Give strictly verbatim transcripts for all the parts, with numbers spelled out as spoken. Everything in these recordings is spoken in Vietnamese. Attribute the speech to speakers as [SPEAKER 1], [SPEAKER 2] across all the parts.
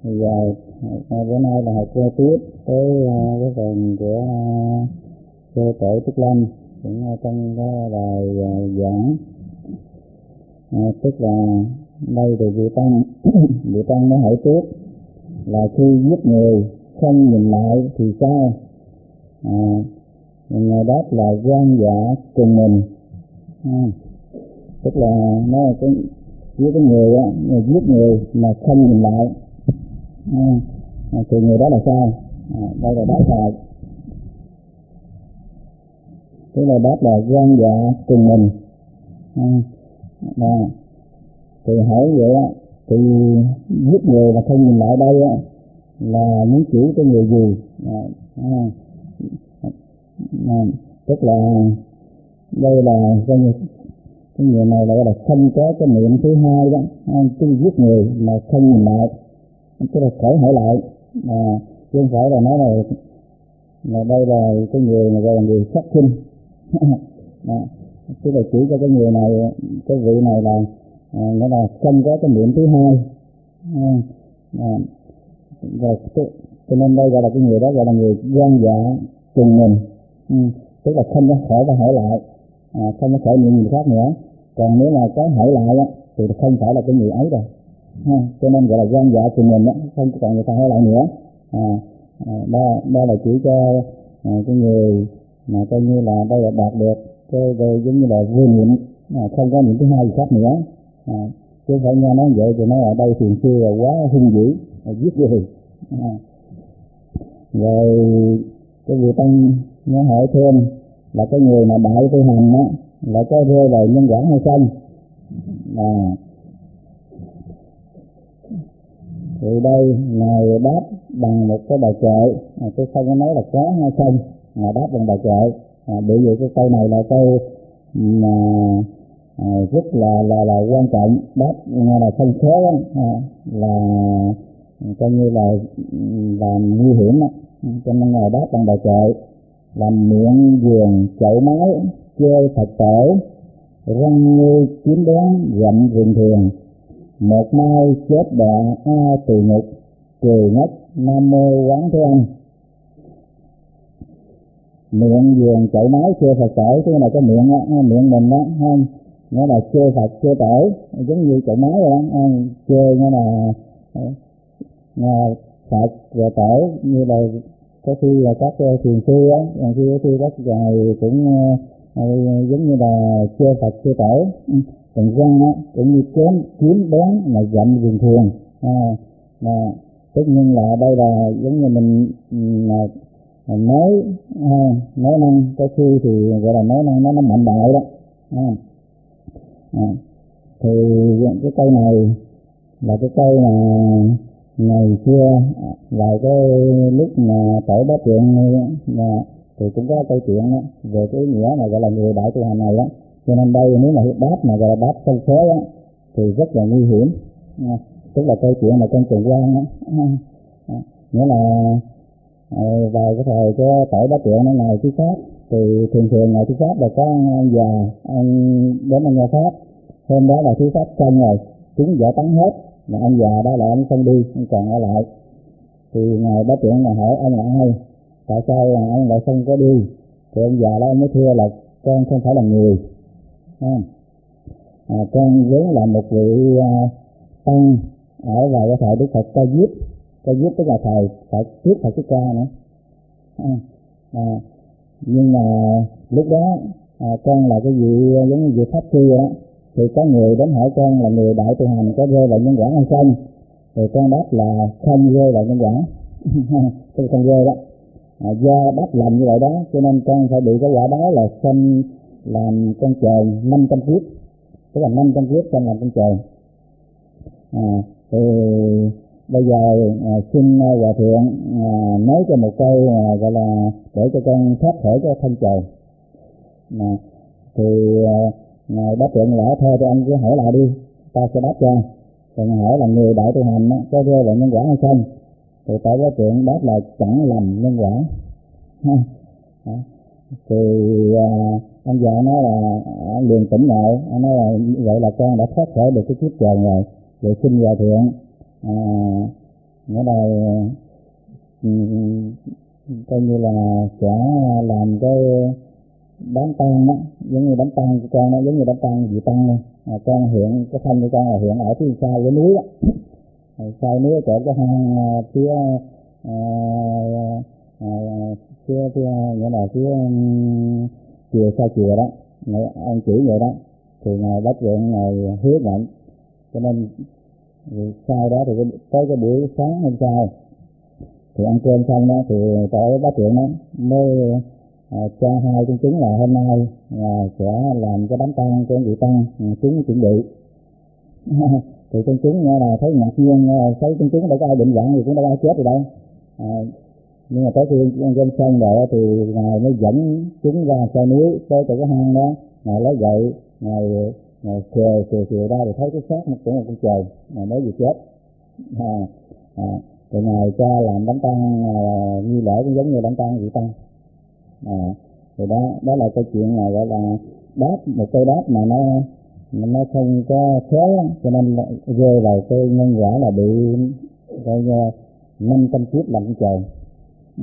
[SPEAKER 1] giờ bữa nay là học cơ tiếp tới cái phần của cơ tổ Trúc Lâm, cũng trong cái bài giảng, à, tức là đây thì vị tăng vị tăng mới hỏi trước là khi giết người không nhìn lại thì sao? À, ngài đáp là gan dạ cùng mình, à, tức là nó là cái với cái người á, giết người mà không nhìn lại, à, thì người đó là sao? À, đây là đáp là tức là đáp là gan dạ cùng mình, à, à, thì hỏi vậy á, thì giết người mà không nhìn lại đây á là muốn chỉ cái người gì? À, à, à, tức là đây là cái người, cái người này là, là không có cái niệm thứ hai đó, cái giết người mà không nhìn lại, tức là khỏi hỏi lại, à, chứ không phải là nói là là đây là cái người mà gọi là người sát sinh. À, tức là chỉ cho cái người này, cái vị này là à, nghĩa là không có cái niệm thứ hai, à, à, rồi cho nên đây gọi là cái người đó gọi là người gan dạ cùng mình, ừ, tức là không có khỏi phải hỏi lại, à, không có khỏi niệm người khác nữa. Còn nếu mà có hỏi lại á thì không phải là cái người ấy rồi, ha, cho nên gọi là gan dạ cùng mình á, không còn người ta hỏi lại nữa. À, à, đó, đó là chỉ cho à, cái người mà coi như là đây là đạt được cái giống như là vô niệm, à, không có niệm thứ hai gì khác nữa, à, chứ phải nghe nói vậy thì nói ở đây thường xưa là quá hung dữ, là giết người. À, rồi cái vị tăng nó hỏi thêm là cái người mà đại tu hành á là có rơi vào nhân quả hay không? À, thì đây ngài đáp bằng một cái bài kệ, à, tôi không có nói là có hay không, ngài đáp bằng bài kệ. À, bởi vì cái câu này là câu mà à, rất là là là quan trọng, đáp nghe là không khéo á, à, là coi như là làm nguy hiểm á, cho nên ngài đáp bằng bài kệ là miệng vườn chậu máu chơi Phật tổ, răng như kiếm đoán gặm rừng thường, một mai chết đọa a tù ngục, cười ngất nam mô quán thế âm. Miệng vườn chậu máu chơi Phật tổ, tức là cái miệng á, miệng mình đó, không, nghĩa là chơi Phật chơi tổ, giống như chậu máu rồi đó, chơi nghĩa là, là Phật và tổ, như là có khi là các thiền sư á, còn khi khi các ngài cũng uh, giống như là chơi Phật chơi tổ. Còn răng á cũng như chém kiếm đoán là gặm rừng thường, à, là tất nhiên là đây là giống như mình là nói à, nói năng, có khi thì gọi là nói năng nó nó mạnh bạo đó, à, à, thì cái câu này là cái câu mà ngày xưa là cái lúc mà tổ Bá Trượng là thì cũng có câu chuyện đó, về cái ý nghĩa là gọi là người đại tu hành này đó. Cho nên đây nếu mà đáp mà gọi là đáp sâu xé á thì rất là nguy hiểm, à, tức là câu chuyện là con Trần Quang đó, à, à, nghĩa là à, vào cái thời cái tổ Bá Trượng nó ngày thứ pháp thì thường thường ngày thứ pháp là có ông già ông đến ông nghe pháp, hôm đó là thứ pháp xong rồi chúng vợ tán hết, mà ông già đó là ông không đi, ông còn ở lại. Thì ngài Bá Trượng là hỏi ông là ai, tại sao là ông lại không có đi? Thì ông già đó ông mới thưa là con không phải là người, à, à, con vốn là một vị à, tăng ở vào cái thời Đức Phật Ca Diếp. Ca Diếp tức là thời Phật trước Phật Thích Ca nữa, à, à, nhưng mà lúc đó à, con là cái vị giống như vị pháp sư đó, thì có người đến hỏi con là người đại tu hành có rơi vào nhân quả hay không, thì con đáp là không rơi vào nhân quả. Tôi không rơi đó, à, do đáp lầm như vậy đó cho nên con phải bị cái quả đó là sinh làm con trồn năm trăm kiếp, tức là năm trăm kiếp con làm con trồn. À, thì bây giờ à, xin à, hòa thượng à, nói cho một câu à, gọi là để cho con thoát khỏi cái thân trồn. À, thì à, ngài Bá Trượng lẽ thôi thì anh cứ hỏi lại đi, ta sẽ đáp cho. Còn hỏi là người đại tu hành á, có rơi vào nhân quả hay không, thì Tổ Bá Trượng đáp là chẳng lầm nhân quả. À, thì à, anh già nói là à, liền tỉnh ngộ, anh nói là vậy là con đã thoát khỏi được cái kiếp trần rồi, rồi xin hòa thượng à, nghĩa là coi như là sẽ làm cái đám tang đó, giống như đám tang của con nó giống như đám tang vị tăng này. À, con hiện cái thân của con là hiện ở phía sau cái núi đó, sau núi ở chỗ cái hang phía à, à, phía phía nghĩa là phía chùa sau chùa đó, ông chỉ vậy đó, thì ngài Bách Vượng ngài hứa nhận, cho nên sau đó thì tới cái buổi sáng hôm sau thì ăn cơm xong đó thì tổ Bách Vượng đó mới à, cho hai công chúng là hôm nay là sẽ làm cái đám tang của vị tăng, chúng chuẩn bị. Thì công chúng nghe là thấy ngạc nhiên, thấy công chúng đâu có ai định dẫn thì cũng đâu có ai chết rồi đâu. À, nhưng mà tới khi ăn cơm xong rồi thì ngài mới dẫn chúng ra sau núi tới từ cái hang đó, ngài lấy gậy ngài ngài kề kề kề ra thì thấy cái xác một cũng một con trời ngài mới vừa chết. À, à, thì ngài cho làm đám tang à, nghi lễ cũng giống như đám tang vị tăng. À, thì đó đó là câu chuyện này, gọi là đáp một câu đáp mà nó nó không có khéo, cho nên rơi vào cái nhân quả là bị coi năm trăm kiếp làm con trời. Ừ.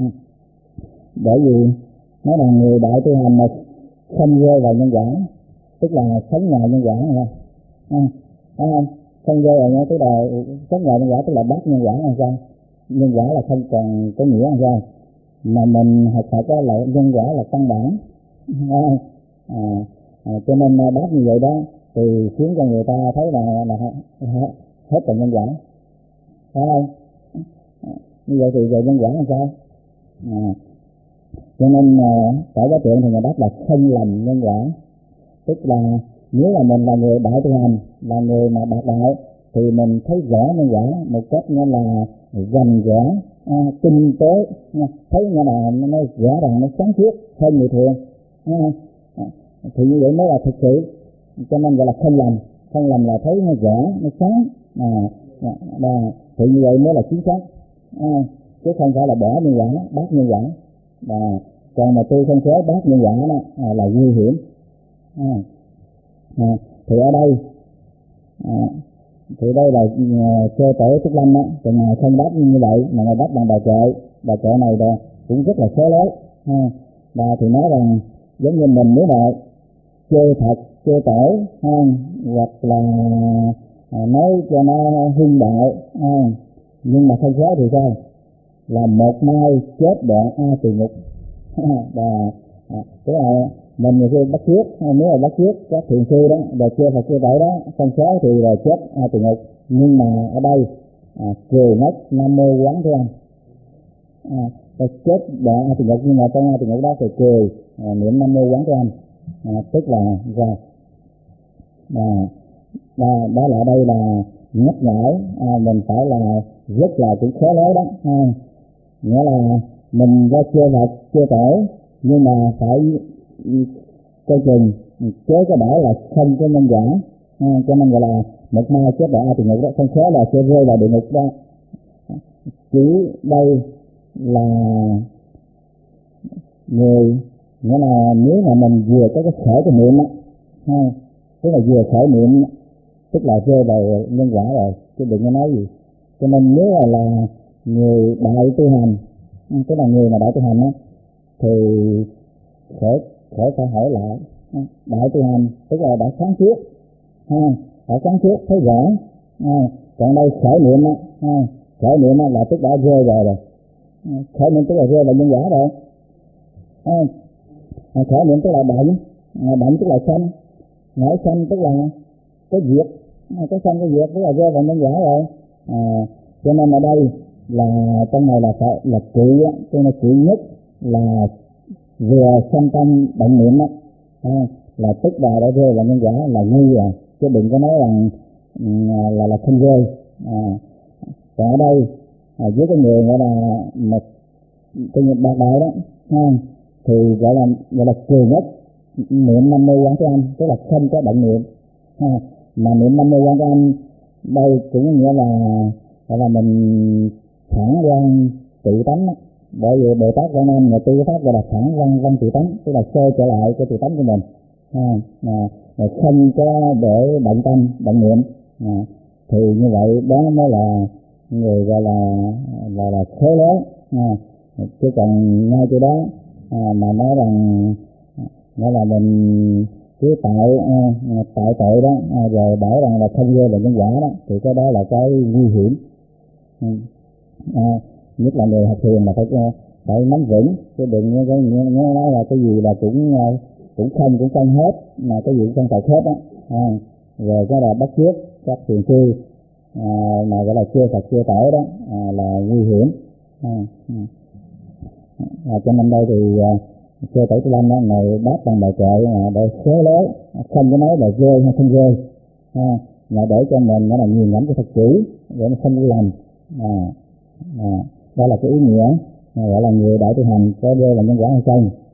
[SPEAKER 1] Bởi vì nó là người đại tu hành mà không rơi vào nhân quả, tức là sống ngoài nhân quả, không? À, không không rơi vào nhân, tức là sống ngoài nhân quả, tức là bắt nhân quả là sao? Nhân quả là không còn có nghĩa là sao? Mà mình học Phật đó là nhân quả là căn bản. À, à, à, cho nên đáp như vậy đó thì khiến cho người ta thấy là, là hết còn nhân quả, phải không? À, như vậy thì về nhân quả là sao? À, cho nên tại Bá Trượng thì người đáp là không lầm nhân quả, tức là nếu là mình là người đại tu hành, là người mà đạt đạo thì mình thấy rõ nhân quả một cách nó là rành rẽ, à, tinh tế, à, thấy nghĩa là nó rõ ràng, nó sáng suốt hơn người thường. À, à, thì như vậy mới là thực sự, cho nên gọi là không lầm. Không lầm là thấy nó rõ, nó sáng, à, à, à, thì như vậy mới là chính xác, à, chứ không phải là bỏ nhân quả, bác nhân quả. À, còn mà tu không khéo bác nhân quả đó à, là nguy hiểm. À, à, thì ở đây à, thì đây là sơ tổ Trúc Lâm á, thì ngài không đáp như vậy mà ngài đáp bằng bài kệ. Bài kệ này là cũng rất là xé lối. Ha, và thì nói rằng giống như mình nếu mà chơi thật, chơi tổ, ha, hoặc là à, nói cho nó hung bạo, ha, nhưng mà không khéo thì sao? Là một mai chết đoạn a tỳ ngục. Và à, tức là mình người bắt trước, nếu là bắt trước các thiền sư đó, rồi chưa Phật chưa tổ đó, không khéo thì là chết a tỳ ngục. Nhưng mà ở đây à, cười ngất nam mô quán thế âm, à, chết đoạn a tỳ ngục, nhưng mà trong a tỳ ngục đó thì cười à, niệm nam mô quán thế âm, à, tức là ra à, đó, đó là đây là nhắc nhở à, mình phải là rất là cũng khéo léo đó, à, nghĩa là mình ra chưa Phật chưa tổ nhưng mà phải coi chừng chế cái bảo là không có nhân quả, à, cho nên gọi là một mai chết đoạn a tỳ ngục đó, không khéo là sẽ rơi vào địa ngục đó. Chỉ đây là người, nghĩa là nếu mà mình vừa có cái khởi cái niệm á, ha, tức là vừa khởi niệm tức là rơi vào nhân quả rồi, chứ đừng có nói gì. Cho nên nếu là, là người đại tu hành, tức là người mà đại tu hành á, thì khởi khởi phải hỏi lại. Đại tu hành tức là đã sáng suốt, ha, đã sáng suốt thấy rõ. Ha, còn đây khởi niệm á, ha, khởi niệm á là tức đã rơi vào rồi, khởi niệm tức là rơi vào nhân quả rồi. Ha, khởi niệm tức là động, động tức là sanh, nổi sanh tức là cái diệt, cái sanh cái diệt tức là rơi vào nhân quả rồi. À, cho nên ở đây là trong này là phải là trị á, cho nên trị nhất là vừa sanh tâm động niệm á, à, là tức là đã rơi vào nhân quả là nguy rồi, chứ đừng có nói rằng là là, là không rơi. À, còn ở đây à, với cái người gọi là một cái nghiệp bạc đại đó, ha, thì gọi là gọi là cười nhất niệm năm mươi quán thế âm, tức là không có động niệm, ha, mà niệm năm mươi quán thế âm đây cũng nghĩa là gọi là mình thẳng quan tự tánh đó. Bởi vì Bồ Tát Quan Âm người tu pháp gọi là thẳng văn văn tự tánh, tức là soi trở lại cái tự tánh của mình, ha, mà, mà không có để động tâm động niệm, à, thì như vậy đó mới là người gọi là là là khế lớn. À, chứ còn ngay chỗ đó à, mà nói rằng nói là mình cứ tạo à, tạo tội đó à, rồi bảo rằng là không rơi vào nhân quả đó, thì cái đó là cái nguy hiểm. À, nhất là người học thiền là phải phải nắm vững, chứ đừng nghe cái nghe, nghe nói là cái gì là cũng cũng không cũng không hết, mà cái gì cũng không phải hết á. À, rồi cái là bắt chước các thiền sư à, mà gọi là chưa Phật chưa tổ đó à, là nguy hiểm. À, à, cho nên đây thì à, sư Tổ Sư Lâm đó ngồi đáp bằng bài kệ à, để khế lối, không có nói là rơi hay không rơi, à, là để cho mình nó là nghiền ngẫm cho thật kỹ để nó không có lầm. À, à, đó là cái ý nghĩa à, gọi là người đại tu hành có rơi vào nhân quả hay không.